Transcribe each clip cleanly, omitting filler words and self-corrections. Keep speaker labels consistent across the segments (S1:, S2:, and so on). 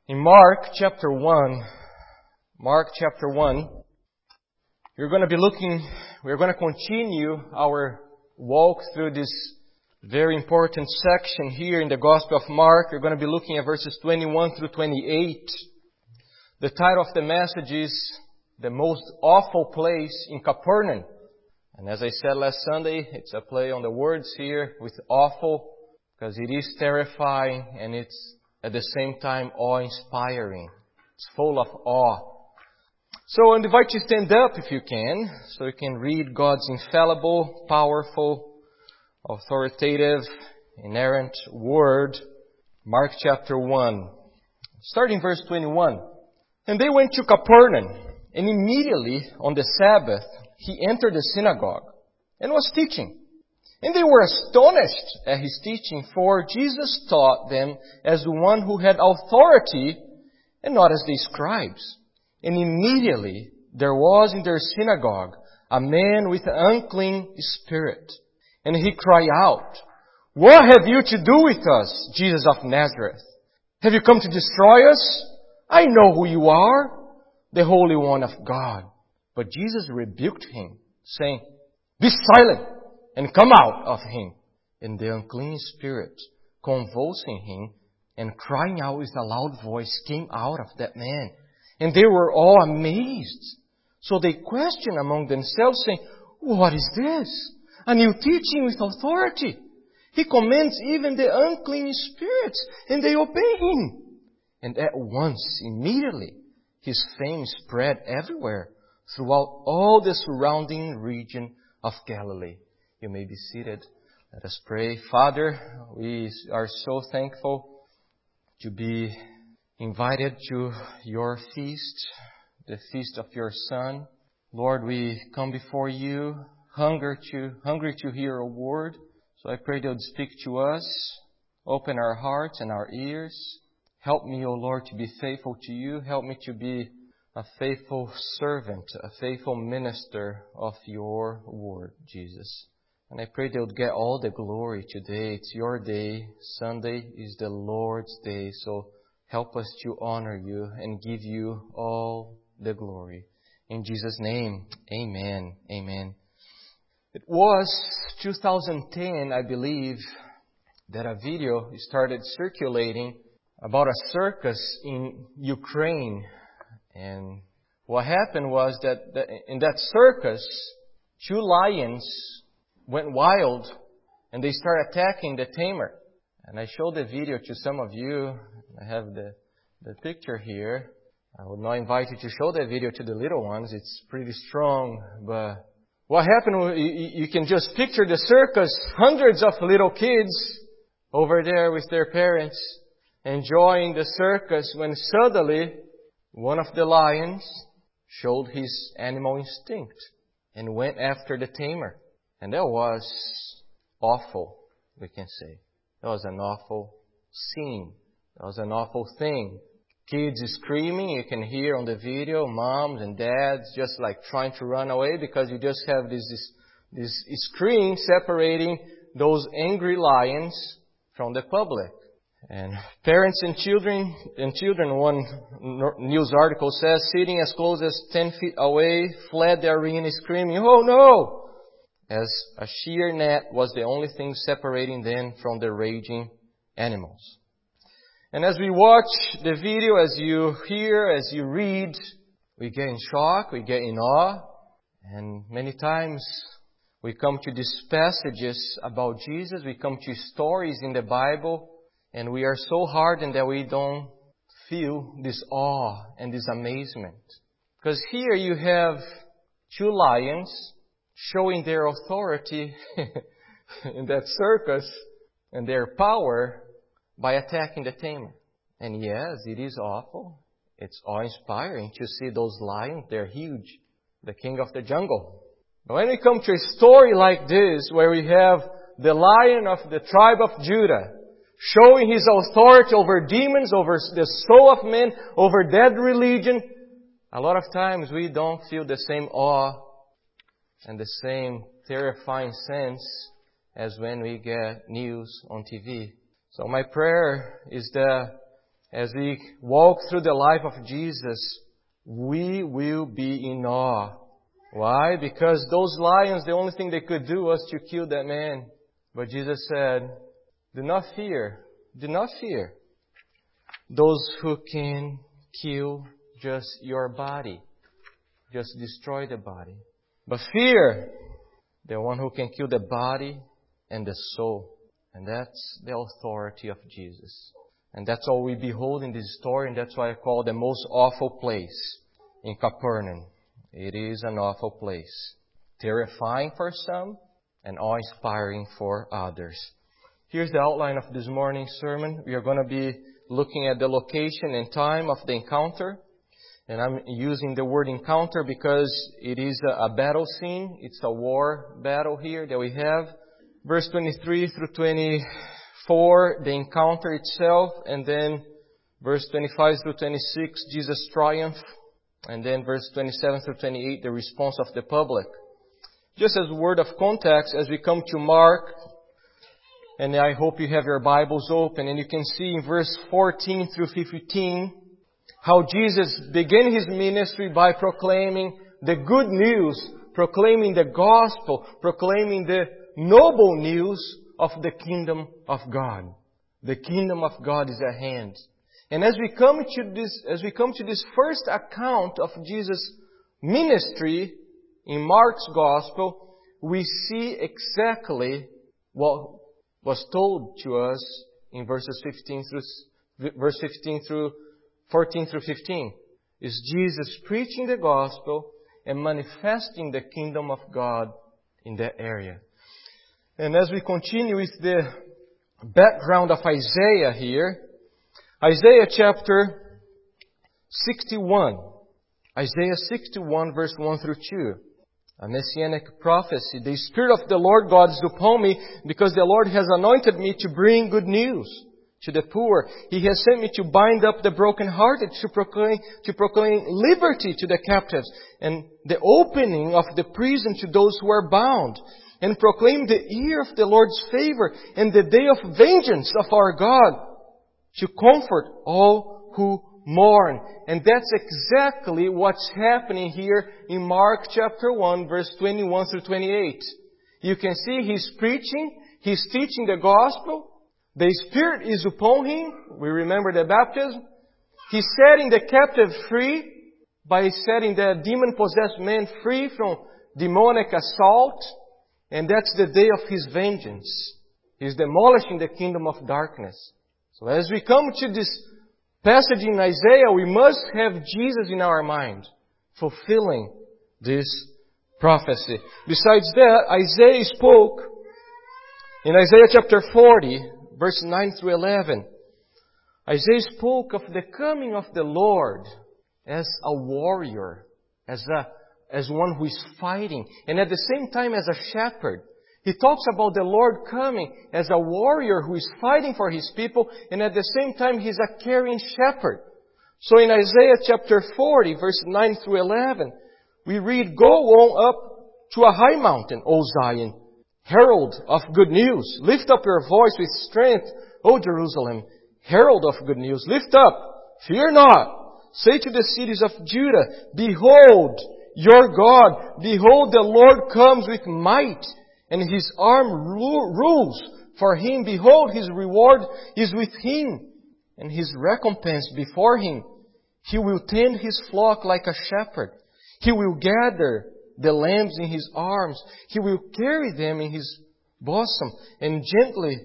S1: In Mark chapter 1, we're going to continue our walk through this very important section here in the Gospel of Mark. We're going to be looking at verses 21 through 28. The title of the message is The Most Awful Place in Capernaum. And as I said last Sunday, it's a play on the words here with awful, because it is terrifying and it's at the same time awe-inspiring. It's full of awe. So I invite you to stand up if you can, so you can read God's infallible, powerful, authoritative, inerrant Word. Mark chapter 1. Starting verse 21. And they went to Capernaum, and immediately on the Sabbath he entered the synagogue and was teaching. And they were astonished at his teaching, for Jesus taught them as the one who had authority and not as the scribes. And immediately there was in their synagogue a man with an unclean spirit. And he cried out, "What have you to do with us, Jesus of Nazareth? Have you come to destroy us? I know who you are, the Holy One of God." But Jesus rebuked him, saying, "Be silent! And come out of him." And the unclean spirit, convulsing him and crying out with a loud voice, came out of that man. And they were all amazed. So they questioned among themselves, saying, "What is this? A new teaching with authority. He commands even the unclean spirits, and they obey him." And at once, immediately, his fame spread everywhere, throughout all the surrounding region of Galilee. You may be seated. Let us pray. Father, we are so thankful to be invited to your feast, the feast of your Son. Lord, we come before you hungry to hear a word. So I pray that you would speak to us, open our hearts and our ears. Help me, O Lord, to be faithful to you. Help me to be a faithful servant, a faithful minister of your word, Jesus. And I pray they would get all the glory today. It's your day. Sunday is the Lord's day. So help us to honor you and give you all the glory. In Jesus' name, amen. Amen. It was 2010, I believe, that a video started circulating about a circus in Ukraine. And what happened was that in that circus, 2 lions went wild and they started attacking the tamer. And I showed the video to some of you. I have the picture here. I would not invite you to show the video to the little ones. It's pretty strong. But what happened, you can just picture the circus, hundreds of little kids over there with their parents enjoying the circus, when suddenly one of the lions showed his animal instinct and went after the tamer. And that was awful, we can say. That was an awful scene. That was an awful thing. Kids screaming, you can hear on the video, moms and dads just like trying to run away, because you just have this screen separating those angry lions from the public. And parents and children, one news article says, sitting as close as 10 feet away, fled the arena screaming, "Oh no!" as a sheer net was the only thing separating them from the raging animals. And as we watch the video, as you hear, as you read, we get in shock, we get in awe. And many times we come to these passages about Jesus, we come to stories in the Bible, and we are so hardened that we don't feel this awe and this amazement. Because here you have 2 lions showing their authority in that circus and their power by attacking the tamer. And yes, it is awful. It's awe-inspiring to see those lions. They're huge. The king of the jungle. But when we come to a story like this, where we have the lion of the tribe of Judah showing his authority over demons, over the soul of man, over dead religion, a lot of times we don't feel the same awe and the same terrifying sense as when we get news on TV. So my prayer is that as we walk through the life of Jesus, we will be in awe. Why? Because those lions, the only thing they could do was to kill that man. But Jesus said, do not fear. Do not fear those who can kill just your body. Just destroy the body. But fear the one who can kill the body and the soul. And that's the authority of Jesus. And that's all we behold in this story, and that's why I call the most awful place in Capernaum. It is an awful place. Terrifying for some and awe-inspiring for others. Here's the outline of this morning's sermon. We are going to be looking at the location and time of the encounter. And I'm using the word encounter because it is a battle scene. It's a war battle here that we have. Verse 23 through 24, the encounter itself. And then verse 25 through 26, Jesus' triumph. And then verse 27 through 28, the response of the public. Just as a word of context, as we come to Mark, and I hope you have your Bibles open, and you can see in verse 14 through 15, how Jesus began His ministry by proclaiming the good news, proclaiming the gospel, proclaiming the noble news of the kingdom of God. The kingdom of God is at hand. And as we come to this first account of Jesus' ministry in Mark's gospel, we see exactly what was told to us in verse 15 through 14 through 15. Is Jesus preaching the gospel and manifesting the kingdom of God in that area. And as we continue with the background of Isaiah here, Isaiah chapter 61. Isaiah 61 verse 1 through 2. A messianic prophecy. The Spirit of the Lord God is upon me because the Lord has anointed me to bring good news to the poor. He has sent me to bind up the brokenhearted, to proclaim liberty to the captives, and the opening of the prison to those who are bound, and proclaim the year of the Lord's favor and the day of vengeance of our God, to comfort all who mourn. And that's exactly what's happening here in Mark chapter 1, verse 21 through 28. You can see He's preaching, He's teaching the gospel. The Spirit is upon Him. We remember the baptism. He's setting the captive free by setting the demon-possessed man free from demonic assault. And that's the day of His vengeance. He's demolishing the kingdom of darkness. So as we come to this passage in Isaiah, we must have Jesus in our mind, fulfilling this prophecy. Besides that, Isaiah spoke in Isaiah chapter 40, verse 9 through 11. Isaiah spoke of the coming of the Lord as a warrior, as one who is fighting, and at the same time as a shepherd. He talks about the Lord coming as a warrior who is fighting for His people, and at the same time He's a caring shepherd. So in Isaiah chapter 40, verse 9 through 11, we read, "Go on up to a high mountain, O Zion, herald of good news. Lift up your voice with strength, O Jerusalem, herald of good news. Lift up, fear not. Say to the cities of Judah, behold your God. Behold, the Lord comes with might, and His arm rules for Him. Behold, His reward is with Him, and His recompense before Him. He will tend His flock like a shepherd. He will gather the lambs in His arms. He will carry them in His bosom, and gently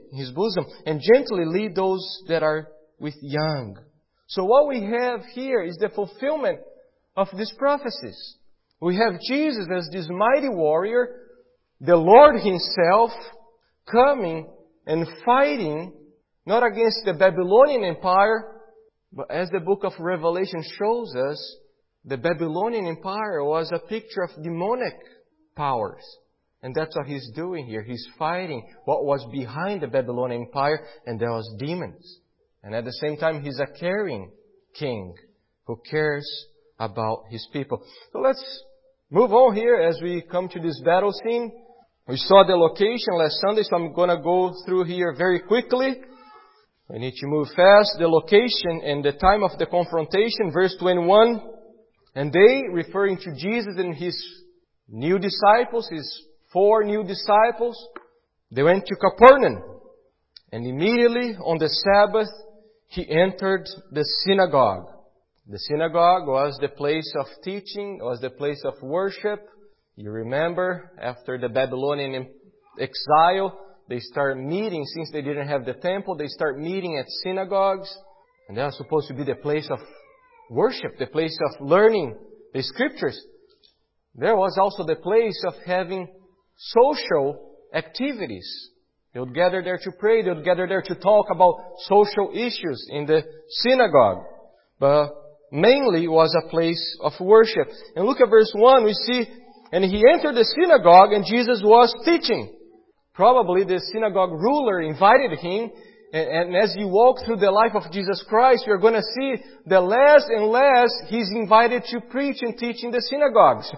S1: lead those that are with young." So what we have here is the fulfillment of these prophecies. We have Jesus as this mighty warrior, the Lord Himself, coming and fighting, not against the Babylonian Empire, but as the book of Revelation shows us, the Babylonian Empire was a picture of demonic powers. And that's what He's doing here. He's fighting what was behind the Babylonian Empire, and there was demons. And at the same time, He's a caring king who cares about His people. So let's move on here as we come to this battle scene. We saw the location last Sunday, so I'm going to go through here very quickly. We need to move fast. The location and the time of the confrontation, verse 21. And they, referring to Jesus and His new disciples, His 4 new disciples, they went to Capernaum. And immediately on the Sabbath, He entered the synagogue. The synagogue was the place of teaching, was the place of worship. You remember, after the Babylonian exile, they start meeting, since they didn't have the temple, they start meeting at synagogues. And that was supposed to be the place of worship, the place of learning the Scriptures. There was also the place of having social activities. They would gather there to pray. They would gather there to talk about social issues in the synagogue. But mainly it was a place of worship. And look at verse 1. We see, and He entered the synagogue and Jesus was teaching. Probably the synagogue ruler invited Him. And as you walk through the life of Jesus Christ, you're going to see that less and less He's invited to preach and teach in the synagogues.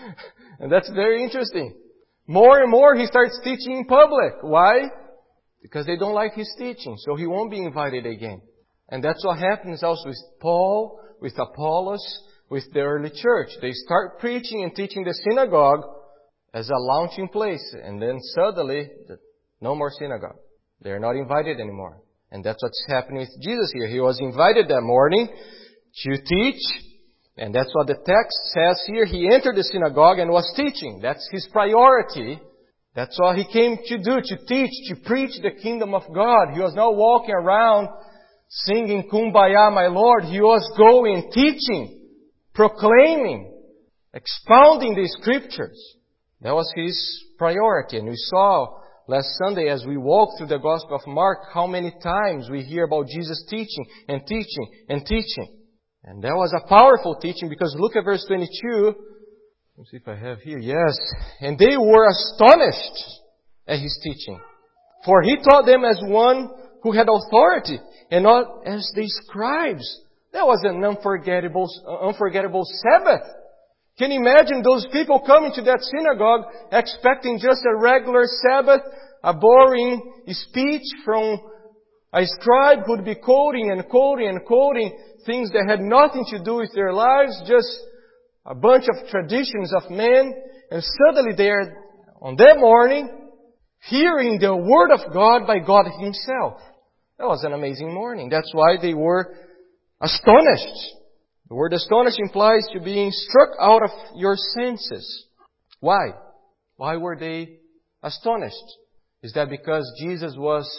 S1: And that's very interesting. More and more He starts teaching in public. Why? Because they don't like His teaching. So He won't be invited again. And that's what happens also with Paul, with Apollos, with the early church. They start preaching and teaching the synagogue as a launching place. And then suddenly, no more synagogue. They are not invited anymore. And that's what's happening with Jesus here. He was invited that morning to teach. And that's what the text says here. He entered the synagogue and was teaching. That's His priority. That's what He came to do, to teach, to preach the kingdom of God. He was not walking around singing Kumbaya, my Lord. He was going, teaching, proclaiming, expounding the Scriptures. That was His priority. And we saw last Sunday as we walked through the Gospel of Mark how many times we hear about Jesus teaching and teaching and teaching. And that was a powerful teaching because look at verse 22. Let's see if I have here. Yes. And they were astonished at His teaching. For He taught them as one who had authority and not as the scribes. That was an unforgettable Sabbath. Can you imagine those people coming to that synagogue expecting just a regular Sabbath, a boring speech from a scribe who would be quoting and quoting and quoting things that had nothing to do with their lives, just a bunch of traditions of men. And suddenly they are, on that morning, hearing the Word of God by God Himself. That was an amazing morning. That's why they were astonished. The word astonished implies to being struck out of your senses. Why? Why were they astonished? Is that because Jesus was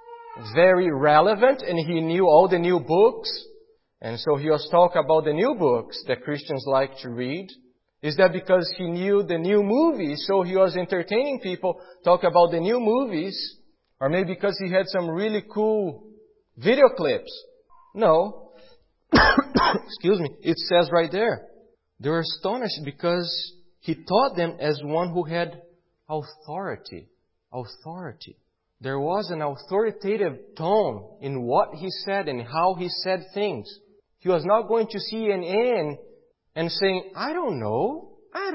S1: very relevant and He knew all the new books? And so He was talking about the new books that Christians like to read? Is that because He knew the new movies, so He was entertaining people, talk about the new movies? Or maybe because He had some really cool video clips? No. Excuse me. It says right there. They were astonished because He taught them as one who had authority. Authority. There was an authoritative tone in what He said and how He said things. He was not going to CNN and saying, I don't know.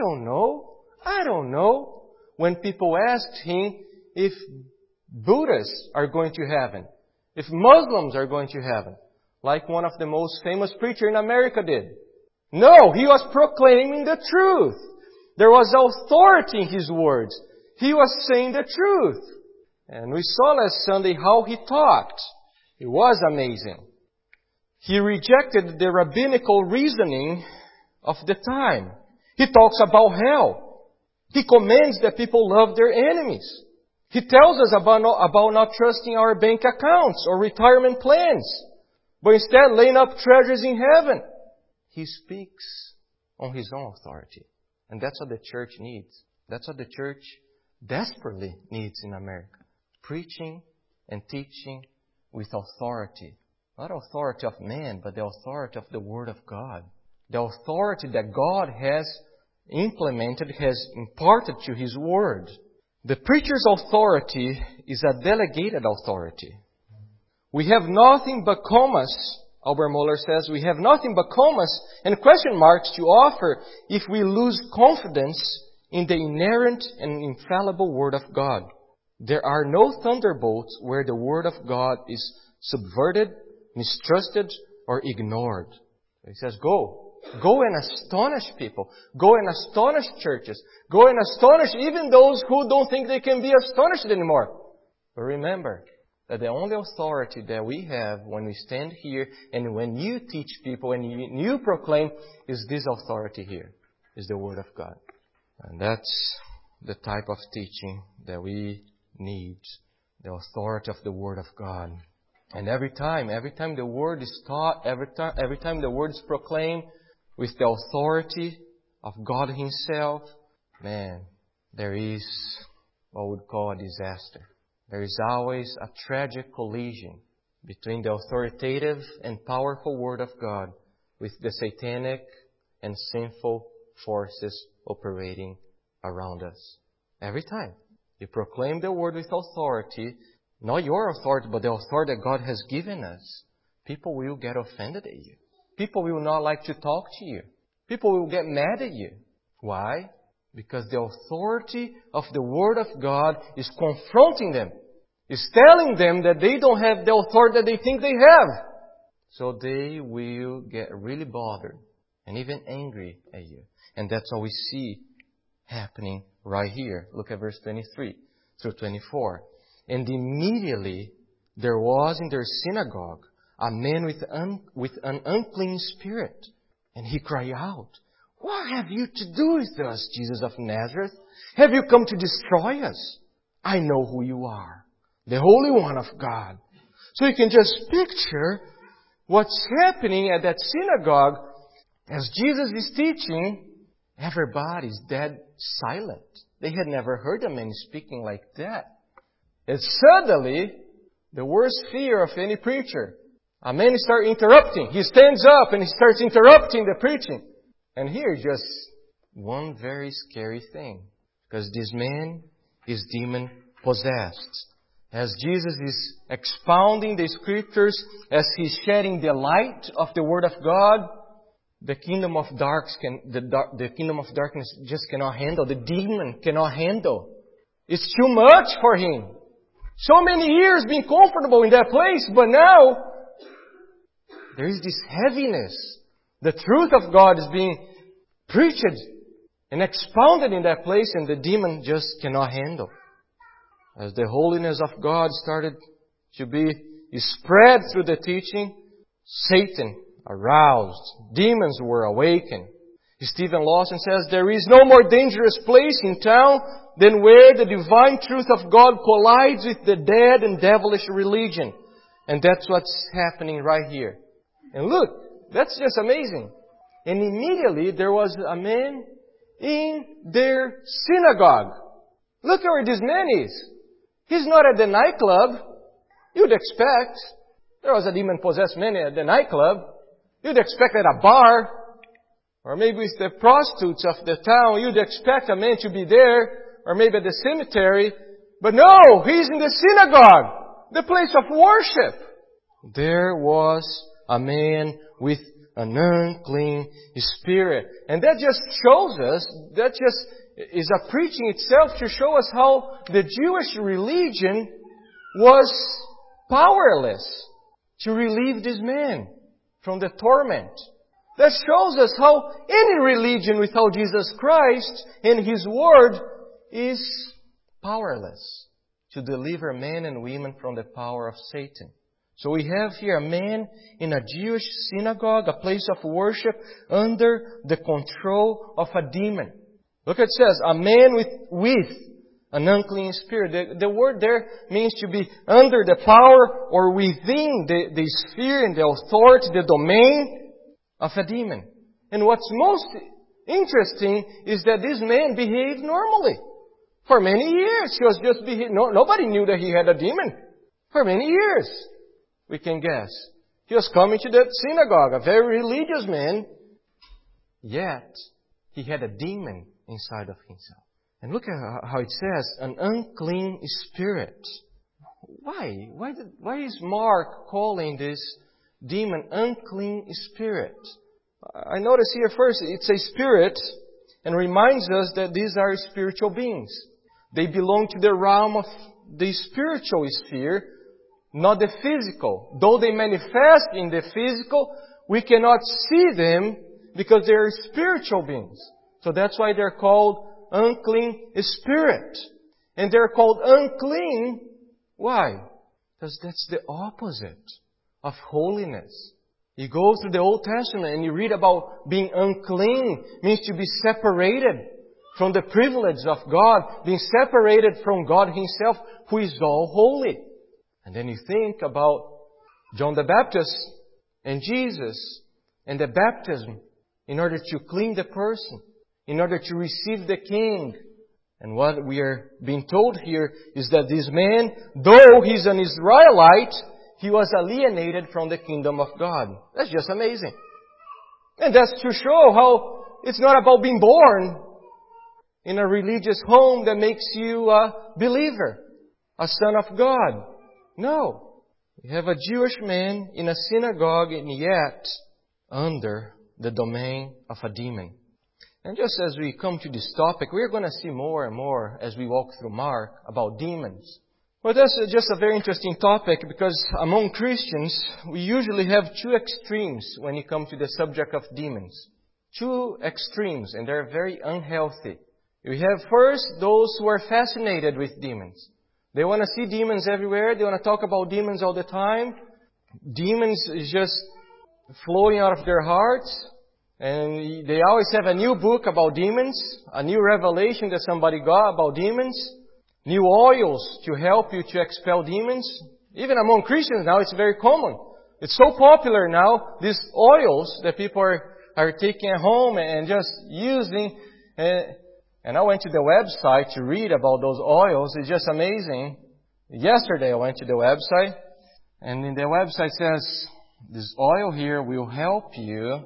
S1: When people asked Him if Buddhists are going to heaven, if Muslims are going to heaven, like one of the most famous preachers in America did. No, He was proclaiming the truth. There was authority in His words. He was saying the truth. And we saw last Sunday how He taught. It was amazing. He rejected the rabbinical reasoning of the time. He talks about hell. He commands that people love their enemies. He tells us about not trusting our bank accounts or retirement plans, but instead laying up treasures in heaven. He speaks on His own authority. And that's what the church needs. That's what the church desperately needs in America. Preaching and teaching with authority. Not authority of man, but the authority of the Word of God. The authority that God has implemented, has imparted to His Word. The preacher's authority is a delegated authority. We have nothing but commas, Albert Mohler says, we have nothing but commas and question marks to offer if we lose confidence in the inerrant and infallible Word of God. There are no thunderbolts where the Word of God is subverted, mistrusted, or ignored. He says, go. Go and astonish people. Go and astonish churches. Go and astonish even those who don't think they can be astonished anymore. But remember that the only authority that we have when we stand here and when you teach people and you proclaim is this authority here, is the Word of God. And that's the type of teaching that we need, the authority of the Word of God. And every time the Word is taught, every time the Word is proclaimed with the authority of God Himself, man, there is what we would call a disaster. There is always a tragic collision between the authoritative and powerful Word of God with the satanic and sinful forces operating around us. Every time you proclaim the Word with authority, not your authority, but the authority that God has given us, people will get offended at you. People will not like to talk to you. People will get mad at you. Why? Because the authority of the Word of God is confronting them. It's telling them that they don't have the authority that they think they have. So they will get really bothered and even angry at you. And that's what we see happening right here. Look at verse 23 through 24. And immediately there was in their synagogue a man with an unclean spirit. And he cried out, "What have you to do with us, Jesus of Nazareth? Have you come to destroy us? I know who you are, the Holy One of God." So you can just picture what's happening at that synagogue as Jesus is teaching. Everybody's dead silent. They had never heard a man speaking like that. And suddenly, the worst fear of any preacher, a man starts interrupting. He stands up and he starts interrupting the preaching. And here just one very scary thing. Because this man is demon-possessed. As Jesus is expounding the Scriptures, as He's shedding the light of the Word of God, the kingdom of darkness just cannot handle. The demon cannot handle. It's too much for him. So many years being comfortable in that place, but now there is this heaviness. The truth of God is being preached and expounded in that place, and the demon just cannot handle. As the holiness of God started to be spread through the teaching, Satan aroused. Demons were awakened. Stephen Lawson says, "There is no more dangerous place in town than where the divine truth of God collides with the dead and devilish religion." And that's what's happening right here. And look, that's just amazing. And immediately there was a man in their synagogue. Look where this man is. He's not at the nightclub. You'd expect. There was a demon-possessed man at the nightclub. You'd expect at a bar, or maybe with the prostitutes of the town, you'd expect a man to be there, or maybe at the cemetery. But no, he's in the synagogue, the place of worship. There was a man with an unclean spirit. And that just shows us, that just is a preaching itself to show us how the Jewish religion was powerless to relieve this man from the torment. That shows us how any religion without Jesus Christ and His Word is powerless to deliver men and women from the power of Satan. So we have here a man in a Jewish synagogue, a place of worship, under the control of a demon. Look, it says, a man with an unclean spirit. The word there means to be under the power or within the sphere and the authority, the domain of a demon. And what's most interesting is that this man behaved normally. For many years, he was just behaving. Nobody knew that he had a demon. For many years, we can guess. He was coming to that synagogue, a very religious man. Yet, he had a demon inside of himself. And look at how it says, an unclean spirit. Why? Why is Mark calling this demon unclean spirit? I notice here first, it's a spirit and reminds us that these are spiritual beings. They belong to the realm of the spiritual sphere, not the physical. Though they manifest in the physical, we cannot see them because they are spiritual beings. So that's why they're called unclean spirit. And they're called unclean. Why? Because that's the opposite of holiness. You go through the Old Testament and you read about being unclean. Means to be separated from the privilege of God. Being separated from God Himself, who is all holy. And then you think about John the Baptist and Jesus and the baptism in order to clean the person, in order to receive the King. And what we are being told here is that this man, though he's an Israelite, he was alienated from the kingdom of God. That's just amazing. And that's to show how it's not about being born in a religious home that makes you a believer, a son of God. No. You have a Jewish man in a synagogue and yet under the domain of a demon. And just as we come to this topic, we're going to see more and more as we walk through Mark about demons. Well, that's just a very interesting topic because among Christians, we usually have two extremes when it comes to the subject of demons. Two extremes, and they're very unhealthy. We have first those who are fascinated with demons. They want to see demons everywhere. They want to talk about demons all the time. Demons is just flowing out of their hearts. And they always have a new book about demons, a new revelation that somebody got about demons, new oils to help you to expel demons. Even among Christians now, it's very common. It's so popular now, these oils that people are taking at home and just using. And I went to the website to read about those oils. It's just amazing. Yesterday I went to the website, and in the website says, this oil here will help you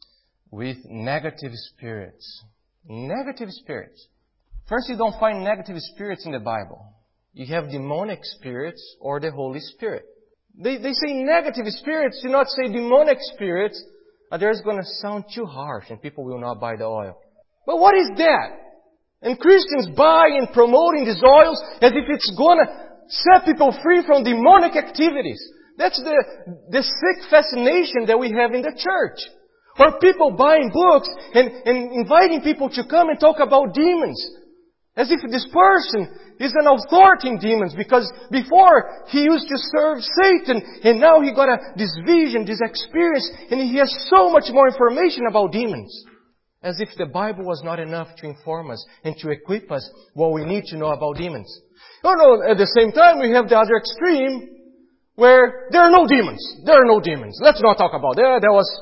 S1: with negative spirits. Negative spirits. First, you don't find negative spirits in the Bible. You have demonic spirits or the Holy Spirit. They say negative spirits, do not say demonic spirits. There's going to sound too harsh and people will not buy the oil. But what is that? And Christians buy and promoting these oils as if it's going to set people free from demonic activities. That's the sick fascination that we have in the church. Or people buying books and inviting people to come and talk about demons. As if this person is an authority in demons because before he used to serve Satan and now he got this vision, this experience, and he has so much more information about demons. As if the Bible was not enough to inform us and to equip us what we need to know about demons. Oh no, at the same time we have the other extreme where there are no demons. There are no demons. Let's not talk about that. That was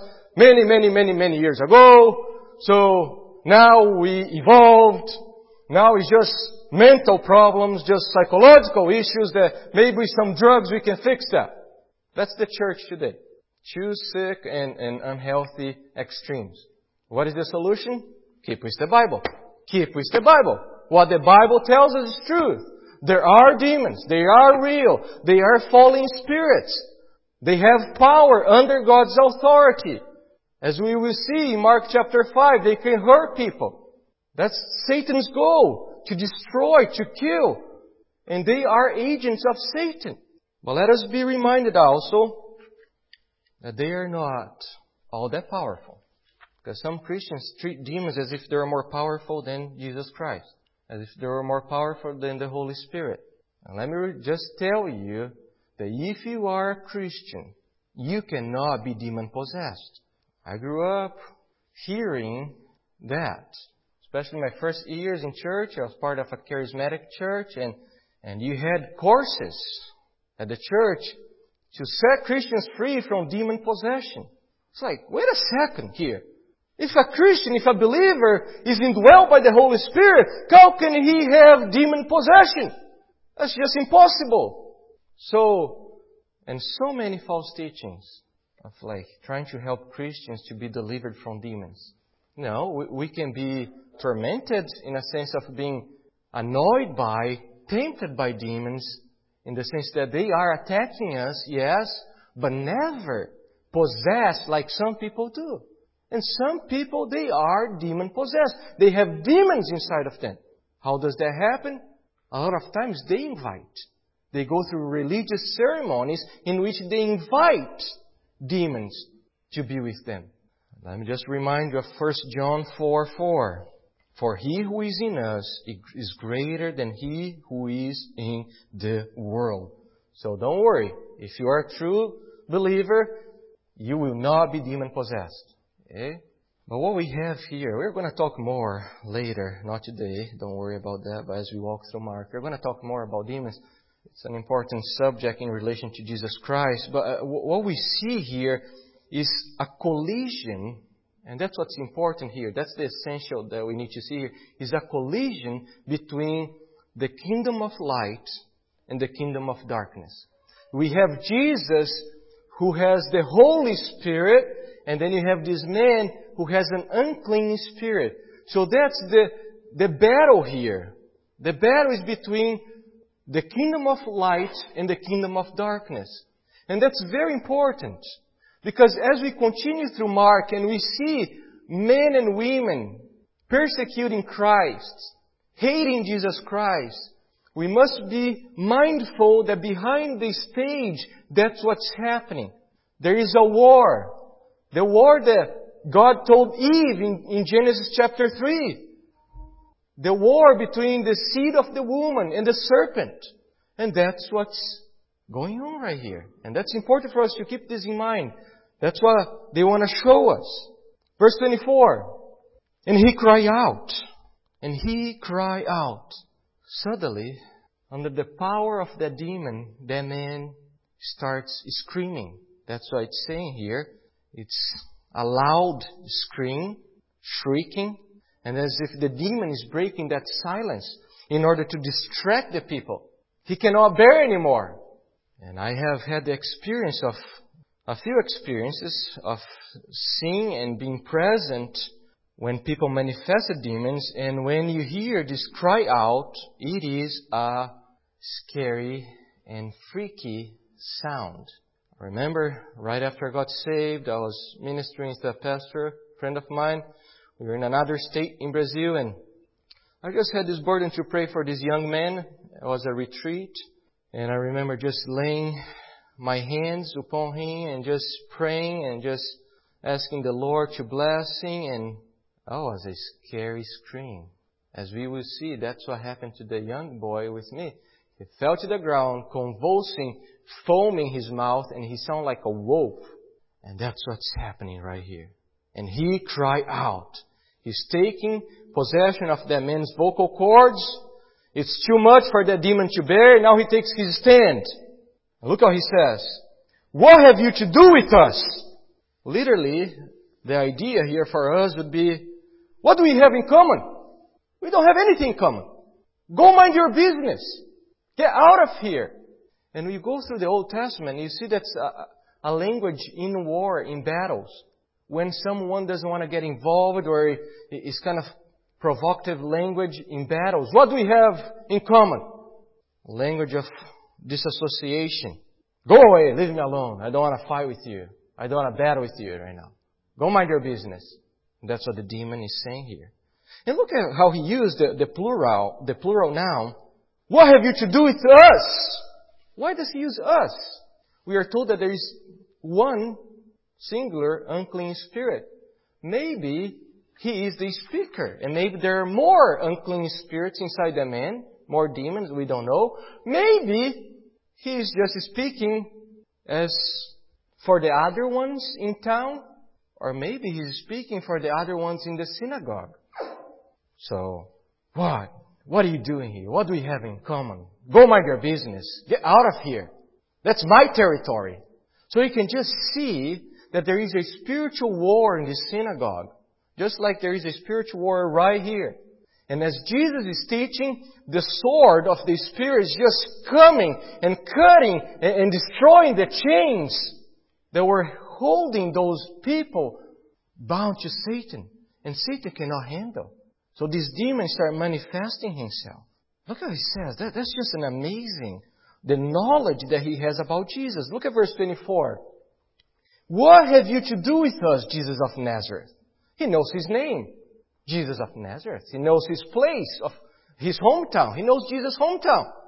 S1: many years ago. So now we evolved. Now it's just mental problems, just psychological issues that maybe some drugs we can fix that. That's the church today. Two sick and unhealthy extremes. What is the solution? Keep with the Bible. Keep with the Bible. What the Bible tells us is truth. There are demons. They are real. They are fallen spirits. They have power under God's authority. As we will see in Mark chapter 5, they can hurt people. That's Satan's goal, to destroy, to kill. And they are agents of Satan. But let us be reminded also that they are not all that powerful. Because some Christians treat demons as if they are more powerful than Jesus Christ. As if they were more powerful than the Holy Spirit. And let me just tell you that if you are a Christian, you cannot be demon-possessed. I grew up hearing that. Especially my first years in church, I was part of a charismatic church, and you had courses at the church to set Christians free from demon possession. It's like, wait a second here. If a Christian, if a believer is indwelt by the Holy Spirit, how can he have demon possession? That's just impossible. So many false teachings of like trying to help Christians to be delivered from demons. No, we can be tormented in a sense of being annoyed by, tempted by demons, in the sense that they are attacking us, yes, but never possessed like some people do. And some people, they are demon-possessed. They have demons inside of them. How does that happen? A lot of times they invite. They go through religious ceremonies in which they invite demons to be with them. Let me just remind you of 1 John 4:4. For he who is in us is greater than he who is in the world. So don't worry. If you are a true believer, you will not be demon-possessed. Okay? But what we have here, we're going to talk more later, not today. Don't worry about that. But as we walk through Mark, we're going to talk more about demons. It's an important subject in relation to Jesus Christ. But what we see here is a collision, and that's what's important here. That's the essential that we need to see here, is a collision between the kingdom of light and the kingdom of darkness. We have Jesus who has the Holy Spirit, and then you have this man who has an unclean spirit. So that's the battle here. The battle is between the kingdom of light and the kingdom of darkness. And that's very important. Because as we continue through Mark and we see men and women persecuting Christ, hating Jesus Christ, we must be mindful that behind the stage, that's what's happening. There is a war. The war that God told Eve in Genesis chapter 3. The war between the seed of the woman and the serpent. And that's what's going on right here. And that's important for us to keep this in mind. That's what they want to show us. Verse 24. And he cried out. And he cried out. Suddenly, under the power of the demon, the man starts screaming. That's what it's saying here. It's a loud scream, shrieking, and as if the demon is breaking that silence in order to distract the people. He cannot bear anymore. And I have had the experience of a few experiences of seeing and being present when people manifested demons, and when you hear this cry out, it is a scary and freaky sound. I remember right after I got saved, I was ministering to a pastor, friend of mine. We were in another state in Brazil, and I just had this burden to pray for this young man. It was a retreat, and I remember just laying my hands upon him and just praying and just asking the Lord to bless him, and it was a scary scream. As we will see, that's what happened to the young boy with me. He fell to the ground, convulsing, foaming his mouth, and he sounded like a wolf. And that's what's happening right here. And he cried out. He's taking possession of that man's vocal cords. It's too much for that demon to bear. Now he takes his stand. Look how he says, "What have you to do with us?" Literally, the idea here for us would be, what do we have in common? We don't have anything in common. Go mind your business. Get out of here. And we go through the Old Testament, you see that's a language in war, in battles. When someone doesn't want to get involved, or it's kind of provocative language in battles. What do we have in common? Language of disassociation. Go away, leave me alone. I don't want to fight with you. I don't want to battle with you right now. Go mind your business. And that's what the demon is saying here. And look at how he used the plural noun. What have you to do with us? Why does he use us? We are told that there is one singular unclean spirit. Maybe he is the speaker. And maybe there are more unclean spirits inside the man. More demons, we don't know. Maybe he is just speaking as for the other ones in town. Or maybe he's speaking for the other ones in the synagogue. So, what? What are you doing here? What do we have in common? Go mind your business. Get out of here. That's my territory. So you can just see that there is a spiritual war in this synagogue. Just like there is a spiritual war right here. And as Jesus is teaching, the sword of the Spirit is just coming and cutting and destroying the chains that were holding those people bound to Satan. And Satan cannot handle. So this demon starts manifesting himself. Look how he says. That's just an amazing, the knowledge that he has about Jesus. Look at verse 24. What have you to do with us, Jesus of Nazareth? He knows his name. Jesus of Nazareth. He knows his place, of his hometown. He knows Jesus' hometown.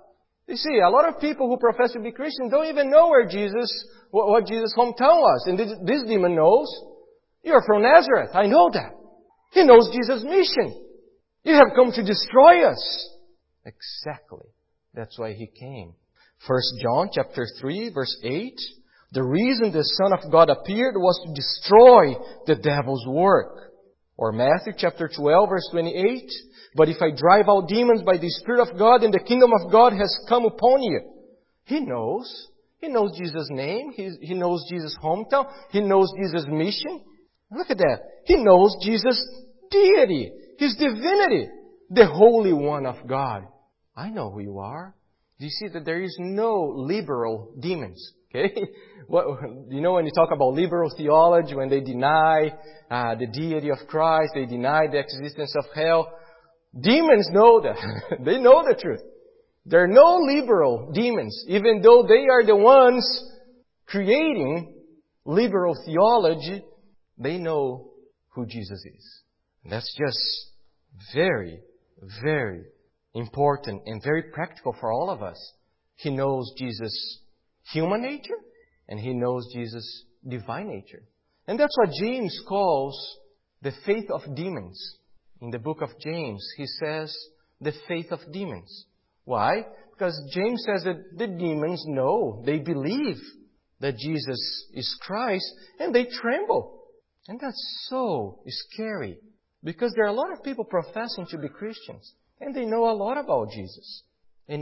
S1: You see, a lot of people who profess to be Christians don't even know what Jesus' hometown was. And this demon knows. You're from Nazareth. I know that. He knows Jesus' mission. You have come to destroy us. Exactly. That's why He came. 1 John chapter 3 verse 8. The reason the Son of God appeared was to destroy the devil's work. Or Matthew chapter 12 verse 28. But if I drive out demons by the Spirit of God, then the kingdom of God has come upon you. He knows. He knows Jesus' name. He knows Jesus' hometown. He knows Jesus' mission. Look at that. He knows Jesus' deity. His divinity. The Holy One of God. I know who you are. Do you see that there is no liberal demons? Okay? When you talk about liberal theology, when they deny the deity of Christ, they deny the existence of hell, demons know that. They know the truth. There are no liberal demons, even though they are the ones creating liberal theology. They know who Jesus is. And that's just very, very important and very practical for all of us. He knows Jesus' human nature and He knows Jesus' divine nature. And that's what James calls the faith of demons. In the book of James, he says the faith of demons. Why? Because James says that the demons know, they believe that Jesus is Christ, and they tremble. And that's so scary. Because there are a lot of people professing to be Christians, and they know a lot about Jesus. And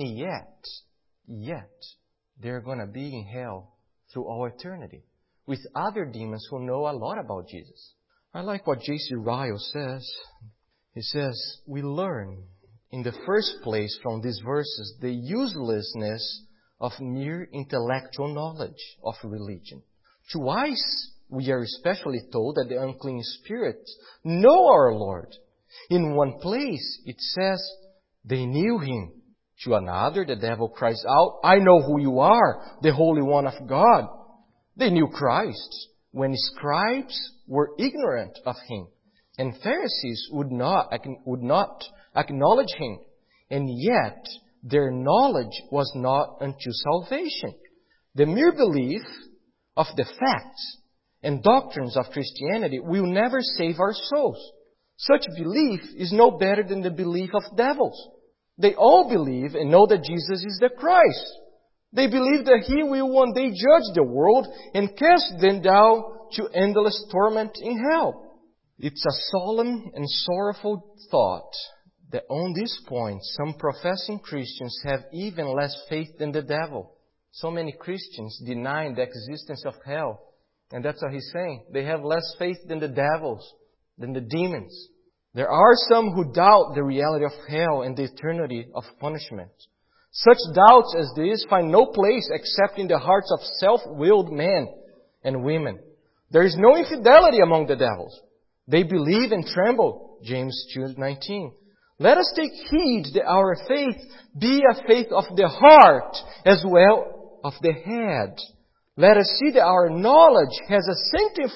S1: yet, they're going to be in hell through all eternity with other demons who know a lot about Jesus. I like what J.C. Ryle says. He says, we learn in the first place from these verses the uselessness of mere intellectual knowledge of religion. Twice we are especially told that the unclean spirits know our Lord. In one place it says they knew Him. To another the devil cries out, I know who you are, the Holy One of God. They knew Christ when scribes were ignorant of Him, and Pharisees would not acknowledge Him, and yet their knowledge was not unto salvation. The mere belief of the facts and doctrines of Christianity will never save our souls. Such belief is no better than the belief of devils. They all believe and know that Jesus is the Christ. They believe that He will one day judge the world and cast them down to endless torment in hell. It's a solemn and sorrowful thought that on this point some professing Christians have even less faith than the devil. So many Christians deny the existence of hell. And that's what he's saying. They have less faith than the devils, than the demons. There are some who doubt the reality of hell and the eternity of punishment. Such doubts as this find no place except in the hearts of self-willed men and women. There is no infidelity among the devils. They believe and tremble. James 2:19. Let us take heed that our faith be a faith of the heart as well of the head. Let us see that our knowledge has a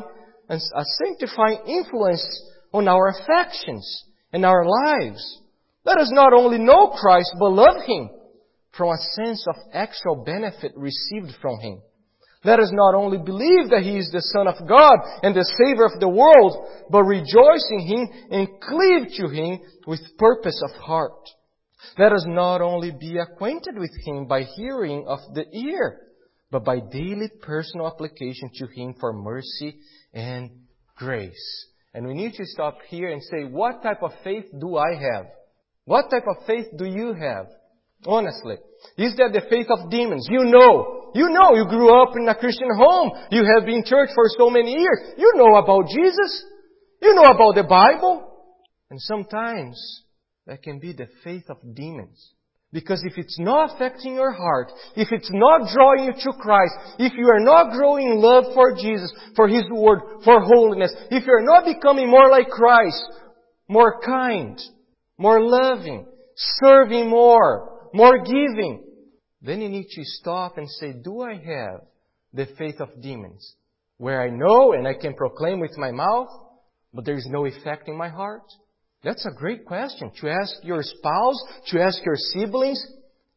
S1: sanctifying influence on our affections and our lives. Let us not only know Christ, but love Him from a sense of actual benefit received from Him. Let us not only believe that He is the Son of God and the Savior of the world, but rejoice in Him and cleave to Him with purpose of heart. Let us not only be acquainted with Him by hearing of the ear, but by daily personal application to Him for mercy and grace. And we need to stop here and say, what type of faith do I have? What type of faith do you have? Honestly. Is that the faith of demons? You grew up in a Christian home. You have been in church for so many years. You know about Jesus. You know about the Bible. And sometimes that can be the faith of demons. Because if it's not affecting your heart, if it's not drawing you to Christ, if you are not growing in love for Jesus, for His Word, for holiness, if you are not becoming more like Christ, more kind, more loving, serving more giving, then you need to stop and say, do I have the faith of demons? Where I know and I can proclaim with my mouth, but there is no effect in my heart? That's a great question to ask your spouse, to ask your siblings.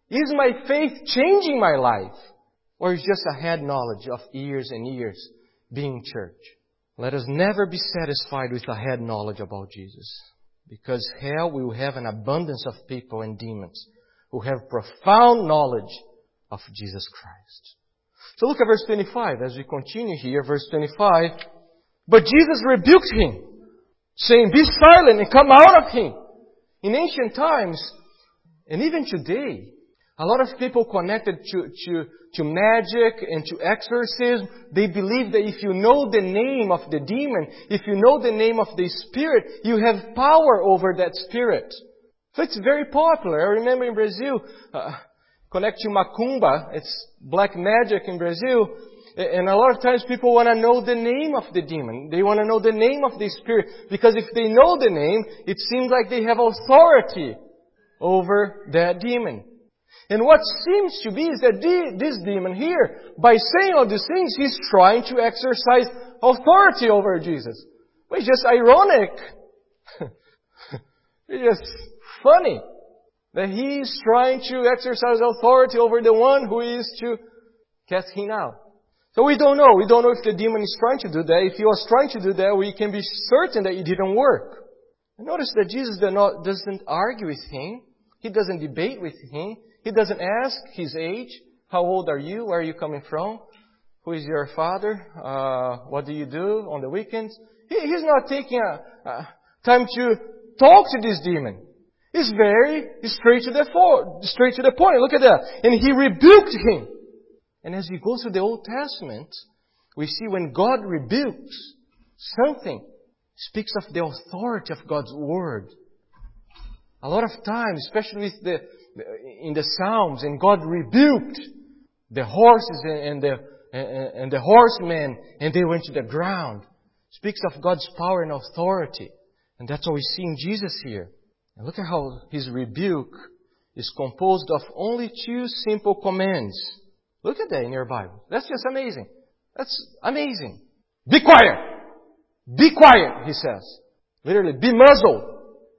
S1: Is my faith changing my life? Or is just a head knowledge of years and years being church? Let us never be satisfied with a head knowledge about Jesus. Because hell will have an abundance of people and demons who have profound knowledge of Jesus Christ. So look at verse 25. As we continue here, verse 25. But Jesus rebuked him, saying, be silent and come out of him. In ancient times, and even today, a lot of people connected to magic and to exorcism, they believe that if you know the name of the demon, if you know the name of the spirit, you have power over that spirit. So it's very popular. I remember in Brazil, connect to Macumba, it's black magic in Brazil, and a lot of times people want to know the name of the demon. They want to know the name of the spirit, because if they know the name, it seems like they have authority over that demon. And what seems to be is that this demon here, by saying all these things, he's trying to exercise authority over Jesus. But it's just ironic. It's just funny that he's trying to exercise authority over the one who is to cast him out. So we don't know. We don't know if the demon is trying to do that. If he was trying to do that, we can be certain that it didn't work. And notice that Jesus doesn't argue with him. He doesn't debate with him. He doesn't ask his age. How old are you? Where are you coming from? Who is your father? What do you do on the weekends? He's not taking time to talk to this demon. He's very straight to the point. Look at that. And he rebuked him. And as we go through the Old Testament, we see when God rebukes something, speaks of the authority of God's Word. A lot of times, especially in the Psalms, and God rebuked the horses and the horsemen, and they went to the ground. Speaks of God's power and authority. And that's what we see in Jesus here. And look at how His rebuke is composed of only 2 simple commands. Look at that in your Bible. That's just amazing. That's amazing. Be quiet! Be quiet, He says. Literally, be muzzled.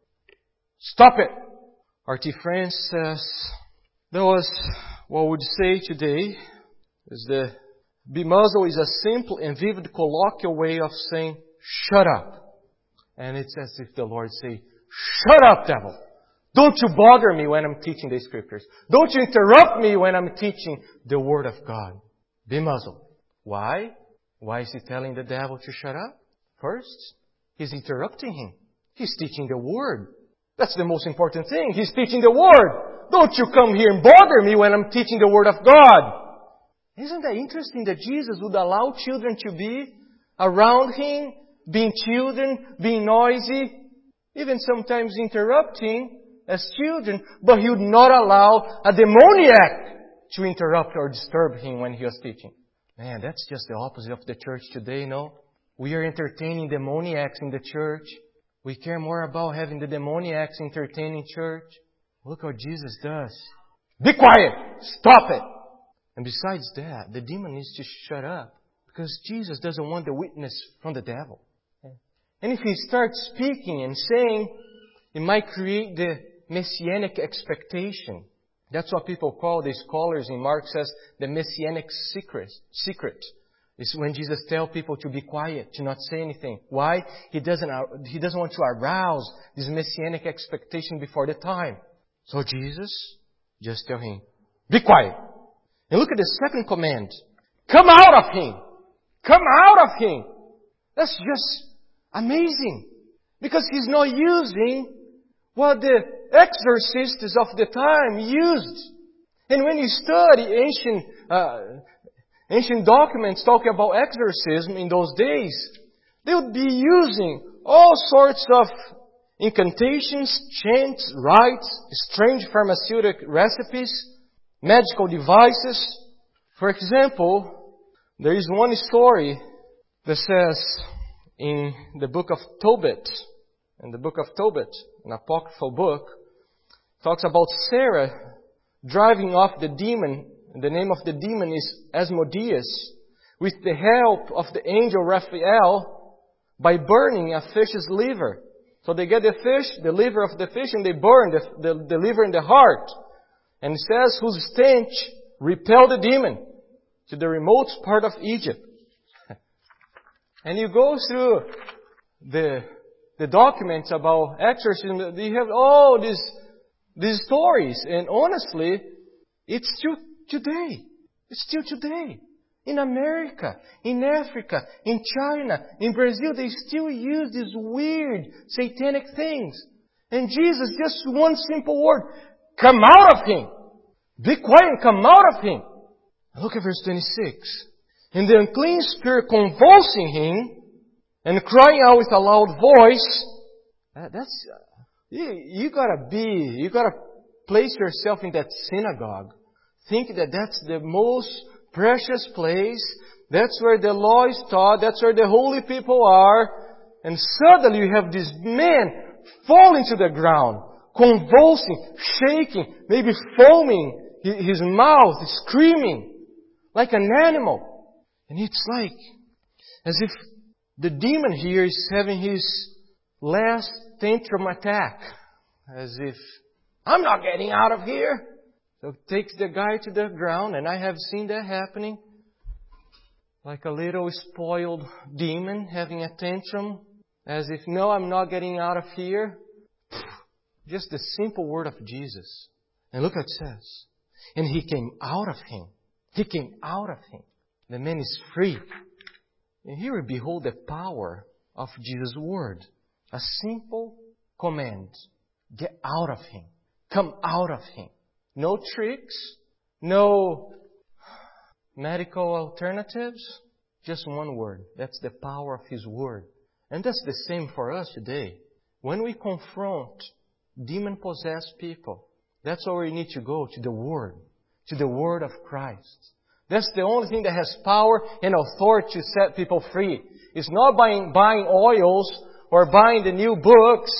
S1: Stop it. R.T. France says, that was what we would say today, is the be muzzled is a simple and vivid colloquial way of saying, shut up. And it's as if the Lord say, shut up, devil. Don't you bother me when I'm teaching the Scriptures. Don't you interrupt me when I'm teaching the Word of God. Be muzzled. Why? Why is He telling the devil to shut up? First, He's interrupting him. He's teaching the Word. That's the most important thing. He's teaching the Word. Don't you come here and bother me when I'm teaching the Word of God. Isn't that interesting that Jesus would allow children to be around Him, being children, being noisy, even sometimes interrupting as children, but He would not allow a demoniac to interrupt or disturb Him when He was teaching. Man, that's just the opposite of the church today, no? We are entertaining demoniacs in the church. We care more about having the demoniacs entertaining church. Look what Jesus does. Be quiet! Stop it! And besides that, the demon needs to shut up. Because Jesus doesn't want the witness from the devil. And if he starts speaking and saying, it might create the messianic expectation. That's what people call, the scholars in Mark says, the messianic secret. It's when Jesus tells people to be quiet, to not say anything. Why? He doesn't want to arouse this messianic expectation before the time. So Jesus just tell him, be quiet. And look at the second command. Come out of him! Come out of him! That's just amazing. Because he's not using what the exorcists of the time used. And when you study ancient documents talking about exorcism in those days, they would be using all sorts of incantations, chants, rites, strange pharmaceutic recipes, magical devices. For example, there is one story that says in the book of Tobit, an apocryphal book, talks about Sarah driving off the demon. The name of the demon is Asmodeus, with the help of the angel Raphael, by burning a fish's liver. So they get the fish, the liver of the fish, and they burn the liver and the heart. And it says, whose stench repelled the demon to the remote part of Egypt. And you go through the documents about exorcism, they have all these stories. And honestly, it's still today. It's still today. In America, in Africa, in China, in Brazil, they still use these weird satanic things. And Jesus, just one simple word, come out of him. Be quiet and come out of him. Look at verse 26. And the unclean spirit convulsing him and crying out with a loud voice. You gotta place yourself in that synagogue. Think that that's the most precious place. That's where the law is taught. That's where the holy people are. And suddenly you have this man falling to the ground, convulsing, shaking, maybe foaming, his mouth screaming like an animal. And it's like as if the demon here is having his last tantrum attack. As if, I'm not getting out of here. So it takes the guy to the ground, and I have seen that happening. Like a little spoiled demon having a tantrum. As if, no, I'm not getting out of here. Just the simple word of Jesus. And look what it says. And he came out of him. He came out of him. The man is free. And here we behold the power of Jesus' word. A simple command. Get out of him. Come out of him. No tricks. No medical alternatives. Just one word. That's the power of His word. And that's the same for us today. When we confront demon-possessed people, that's where we need to go, to the Word. To the Word of Christ. That's the only thing that has power and authority to set people free. It's not buying oils or buying the new books.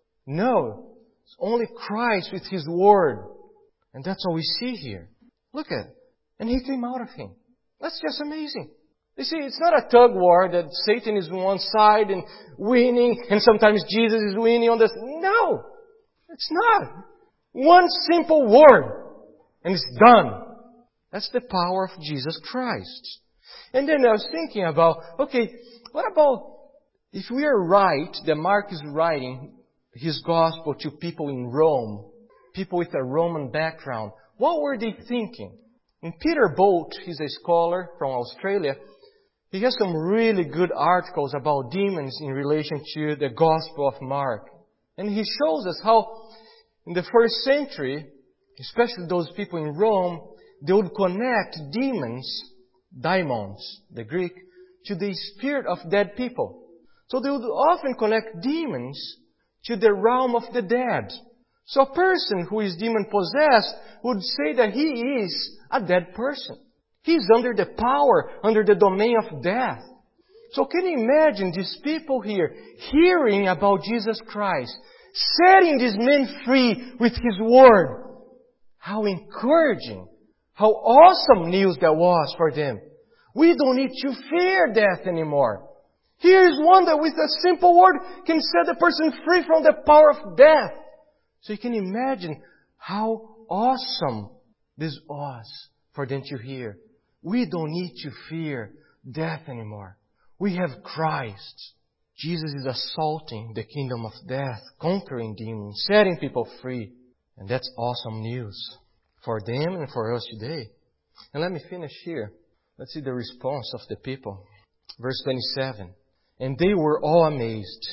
S1: No. It's only Christ with His Word. And that's what we see here. Look at it. And he came out of him. That's just amazing. You see, it's not a tug war that Satan is on one side and winning, and sometimes Jesus is winning on this. No! It's not. One simple word, and it's done. That's the power of Jesus Christ. And then I was thinking about, okay, what about if we are right that Mark is writing his gospel to people in Rome, people with a Roman background? What were they thinking? And Peter Bolt, he's a scholar from Australia, he has some really good articles about demons in relation to the Gospel of Mark. And he shows us how in the first century, especially those people in Rome, they would connect demons, daimons, the Greek, to the spirit of dead people. So they would often connect demons to the realm of the dead. So a person who is demon-possessed would say that he is a dead person. He's under the power, under the domain of death. So can you imagine these people here hearing about Jesus Christ, setting these men free with His Word? How encouraging, how awesome news that was for them. We don't need to fear death anymore. Here is one that with a simple word can set the person free from the power of death. So you can imagine how awesome this was for them to hear. We don't need to fear death anymore. We have Christ. Jesus is assaulting the kingdom of death, conquering demons, setting people free. And that's awesome news for them and for us today. And let me finish here. Let's see the response of the people. Verse 27. And they were all amazed.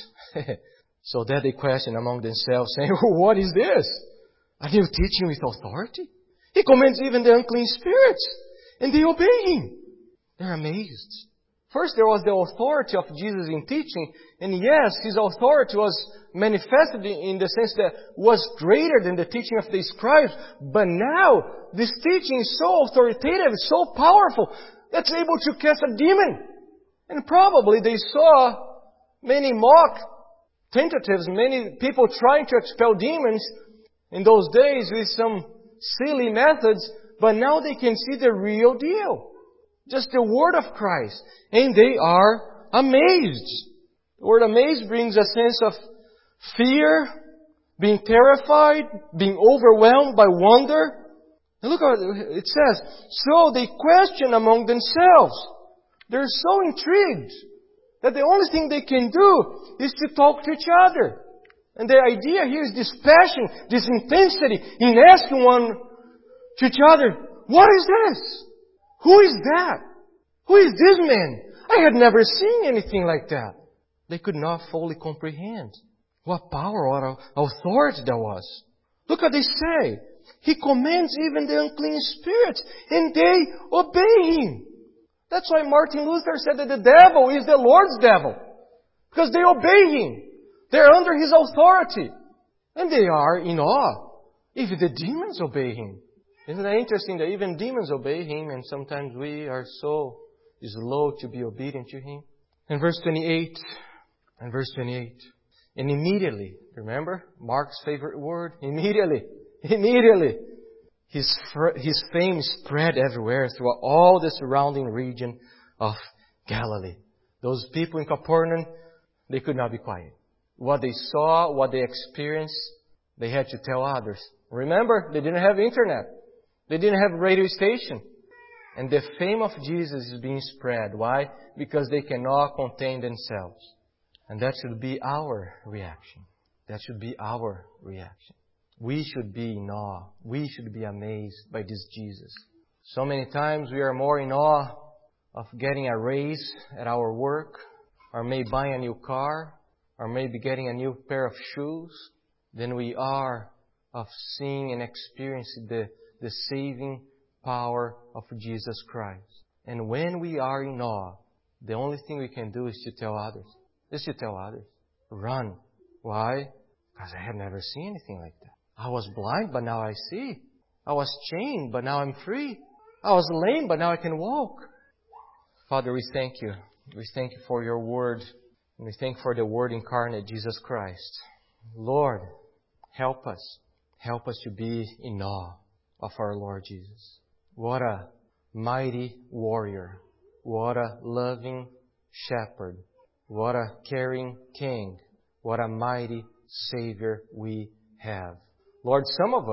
S1: So that they questioned among themselves, saying, what is this? A new teaching with authority? He commands even the unclean spirits, and they obey Him. They're amazed. First, there was the authority of Jesus in teaching, and yes, His authority was manifested in the sense that was greater than the teaching of the scribes. But now, this teaching is so authoritative, so powerful, that's able to cast a demon. And probably they saw many mock tentatives, many people trying to expel demons in those days with some silly methods, but now they can see the real deal. Just the word of Christ. And they are amazed. The word amazed brings a sense of fear, being terrified, being overwhelmed by wonder. And look what it says. So they question among themselves. They're so intrigued that the only thing they can do is to talk to each other. And the idea here is this passion, this intensity in asking one to each other, what is this? Who is that? Who is this man? I had never seen anything like that. They could not fully comprehend what power or authority that was. Look what they say. He commands even the unclean spirits, and they obey Him. That's why Martin Luther said that the devil is the Lord's devil. Because they obey Him. They're under His authority. And they are in awe. Even the demons obey Him. Isn't that interesting that even demons obey Him, and sometimes we are so slow to be obedient to Him? In verse 28, and immediately, remember Mark's favorite word? Immediately. His fame spread everywhere throughout all the surrounding region of Galilee. Those people in Capernaum, they could not be quiet. What they saw, what they experienced, they had to tell others. Remember, they didn't have internet. They didn't have a radio station. And the fame of Jesus is being spread. Why? Because they cannot contain themselves. And that should be our reaction. That should be our reaction. We should be in awe. We should be amazed by this Jesus. So many times we are more in awe of getting a raise at our work, or maybe buying a new car, or maybe getting a new pair of shoes, than we are of seeing and experiencing the saving power of Jesus Christ. And when we are in awe, the only thing we can do is to tell others. Just to tell others. Run. Why? Because I had never seen anything like that. I was blind, but now I see. I was chained, but now I'm free. I was lame, but now I can walk. Father, we thank You. We thank You for Your Word. And we thank You for the Word incarnate, Jesus Christ. Lord, help us. Help us to be in awe of our Lord Jesus. What a mighty warrior. What a loving shepherd. What a caring King. What a mighty Savior we have. Lord, some of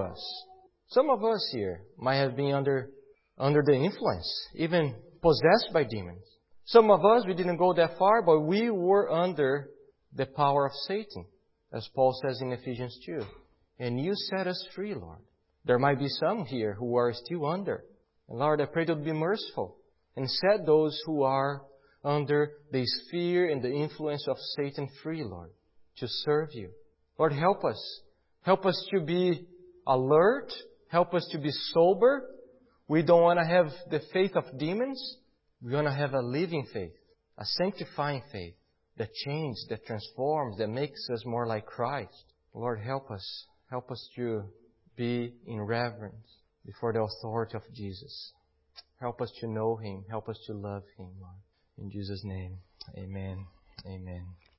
S1: us here might have been under the influence, even possessed by demons. Some of us, we didn't go that far, but we were under the power of Satan, as Paul says in Ephesians 2. And You set us free, Lord. There might be some here who are still under. And Lord, I pray that You be merciful and set those who are under the sphere and the influence of Satan free, Lord, to serve You. Lord, help us. Help us to be alert. Help us to be sober. We don't want to have the faith of demons. We want to have a living faith, a sanctifying faith that changes, that transforms, that makes us more like Christ. Lord, help us. Help us to be in reverence before the authority of Jesus. Help us to know Him. Help us to love Him, Lord. In Jesus' name, amen. Amen.